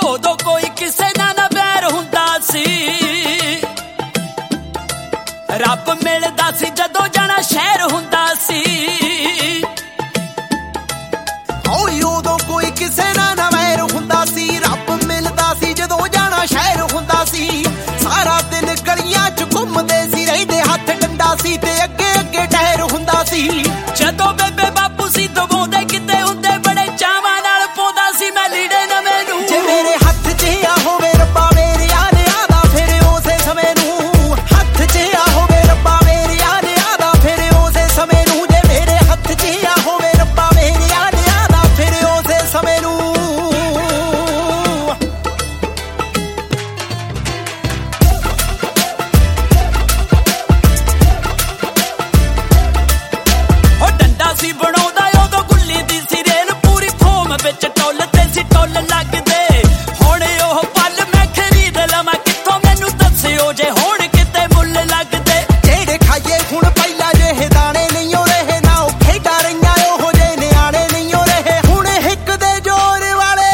ਉਦੋਂ ਕੋਈ ਕਿਸੇ ਨਾਲ ਨਾ ਵੈਰ ਹੁੰਦਾ ਸੀ। ਰੱਬ ਮਿਲਦਾ ਸੀ ਜਦੋਂ ਜਾਣਾ ਸ਼ਹਿਰ ਹੁੰਦਾ ਸੀ। ਉਦੋਂ ਕੋਈ ਕਿਸੇ ਨਾਲ ਨਾ ਵੈਰ ਹੁੰਦਾ ਸੀ। ਰੱਬ ਮਿਲਦਾ ਸੀ ਜਦੋਂ ਜਾਣਾ ਸ਼ਹਿਰ ਹੁੰਦਾ ਸੀ। ਸਾਰਾ ਦਿਨ ਗਲੀਆਂ 'ਚ ਘੁੰਮਦੇ ਸੀ, ਰਹਿੰਦੇ ਹੱਥ ਡੰਡਾ ਸੀ ਤੇ ਅੱਗੇ ਅੱਗੇ ਟਾਇਰ ਹੁੰਦਾ ਸੀ। ਜਦੋਂ ਬੇਬੇ ਬਾਪੂ ਸੀ ਦਵਾਉਂਦੇ ਕਿਤੇ ਹੁੰਦੇ ਬੜੇ ਚਾਵਾਂ ਨਾਲ ਪਾਉਂਦਾ ਸੀ ਮੈਂ ਲੀੜੇ ਨਵੇਂ ਨੂੰ। ਜੇ ਮੇਰੇ ਹੱਥ 'ਚ ਆ ਹੋਵੇ ਰੱਬਾ ਮੇਰੇ ਯਾਰ ਆਦਾ ਫਿਰ ਉਸੇ ਸਮੇਂ ਨੂੰ। ਹੱਥ 'ਚ ਆ ਹੋਵੇ ਰੱਬਾ ਮੇਰੇ ਯਾਰ ਆਦਾ ਫਿਰ ਉਸੇ ਸਮੇਂ ਨੂੰ। ਜੇ ਮੇਰੇ ਹੱਥ 'ਚ ਆ ਹੋਵੇ ਰੱਬਾ ਮੇਰੇ ਯਾਰ ਆਦਾ ਫਿਰ ਉਸੇ ਸਮੇਂ ਨੂੰ। ਉਹ ਡੰਡਾ ਸੀ ਬਣਾਉਂਦਾ ਉਦੋਂ ਗੁੱਲੀ ਦੀ ਸੀ ਰੇਲ ਪੂਰੀ ਫੋਮ ਵਿੱਚ ਟੁੱਲਦੇ ਸੀ ਟੁੱਲ ਲੱਗਦੇ। ਹੁਣ ਉਹ ਪਲ ਮੈਂ ਖਰੀਦ ਲਵਾਂ ਕਿੱਥੋਂ ਮੈਨੂੰ ਦੱਸਿਓ ਜੇ ਹੁਣ ਕਿਤੇ ਮੁੱਲ ਲੱਗਦੇ। ਜਿਹੜੇ ਖਾਈਏ ਹੁਣ ਪਹਿਲਾਂ ਜਿਹੇ ਦਾਣੇ ਨਹੀਂ ਹੋ ਰਹੇ ਨਾ ਉਹ ਖੇਡਾਂ ਰਹੀਆਂ ਉਹੋ ਜਿਹੇ ਨਿਆਣੇ ਨਹੀਂ ਹੋ ਰਹੇ। ਹੁਣ ਹਿੱਕ ਦੇ ਜ਼ੋਰ ਵਾਲੇ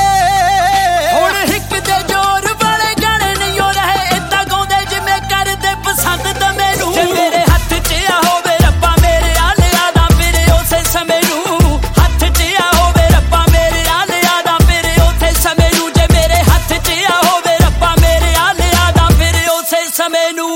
ਗਾਣੇ ਨਹੀਂ ਹੋ ਰਹੇ। ਏਦਾਂ ਗਾਉਂਦੇ ਜਿਵੇਂ ਕਰਦੇ ਪਸੰਦ ਤਾਂ ਮੈਨੂੰ। ਜੇ ਮੇਰੇ ਹੱਥ 'ਚ ਆ ਹੋਵੇ ਰੱਬਾ ਮੇਰੇ ਆਲ ਆਦਾ ਫਿਰ ਉਸੇ ਸਮੇਂ ਨੂੰ। ਹੱਥ 'ਚ ਆ ਹੋਵੇ ਰੱਬਾ ਮੇਰੇ ਆਲ ਆਦਾ ਫਿਰ ਉਸੇ ਸਮੇਂ ਨੂੰ। ਜੇ ਮੇਰੇ ਹੱਥ 'ਚ ਆ ਹੋਵੇ ਰੱਬਾ ਮੇਰੇ ਆਲ ਆਦਾ ਫਿਰ ਉਸੇ ਸਮੇਂ ਨੂੰ।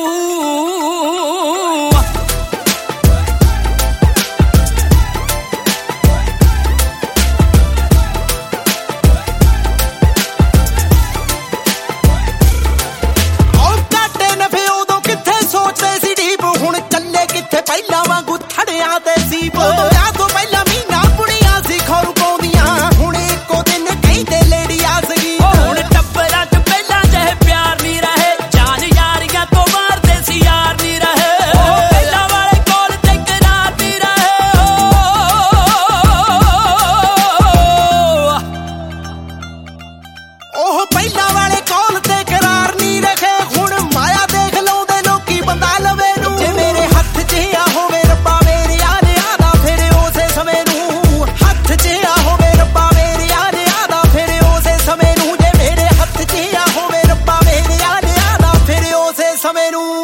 ਪਹਿਲਾਂ ਵਾਂਗੂ ਥੜਿਆਂ ਤੇ ਸੀਪ ਵਿਆਹ ਤੋਂ ਪਹਿਲਾਂ ਮਹੀਨਾ ਬੁਣੀਆਂ ਸੀ ਖੌਰੂ ਪਾਉਂਦੀਆਂ। ਹੁਣ ਇੱਕੋ ਦਿਨ ਕਹਿੰਦੇ ਲੇਡੀ ਆ ਸਗੀ। ਹੁਣ ਟੱਬਰਾਂ 'ਚ ਪਹਿਲਾਂ ਜਿਹੇ ਪਿਆਰ ਨਹੀਂ ਰਹੇ। ਜਾਨ ਯਾਰੀਆਂ ਤੋਂ ਮਾਰਦੇ ਸੀ ਯਾਰ ਨਹੀਂ ਰਹੇ। ਪਹਿਲਾਂ ਵਾਲੇ ਕੋਲ ਤੇ ਕਰਾਰ ਨਹੀਂ ਰਹੇ। ਉਹ ਪਹਿਲਾਂ ਵਾਲੇ ਕੋਲ ਤੇ ਕਰਾਰ ਨਹੀਂ ਰਹੇ। ਹੁਣ ਮਾਇਆ ਦੇਖ ਲਾਉਂਦੇ ਲੋਕੀ ਬੰਦਾ ਲਵੇ ਨੂੰ। ਜੇ ਮੇਰੇ ਹੱਥ 'ਚ ਆ ਹੋਵੇ ਰੱਬਾ ਮੇਰੇ ਯਾਰ ਆਦਾ ਫਿਰ ਉਸੇ ਸਮੇਂ ਨੂੰ। ਹੱਥ 'ਚ ਆ ਹੋਵੇ ਰੱਬਾ ਮੇਰੇ ਯਾਰ ਆਦਾ ਫਿਰ ਉਸੇ ਸਮੇਂ ਨੂੰ। ਜੇ ਮੇਰੇ ਹੱਥ 'ਚ ਆ ਹੋਵੇ ਰੱਬਾ ਮੇਰੇ ਯਾਰ ਆਦਾ ਫਿਰ ਉਸੇ ਸਮੇਂ ਨੂੰ।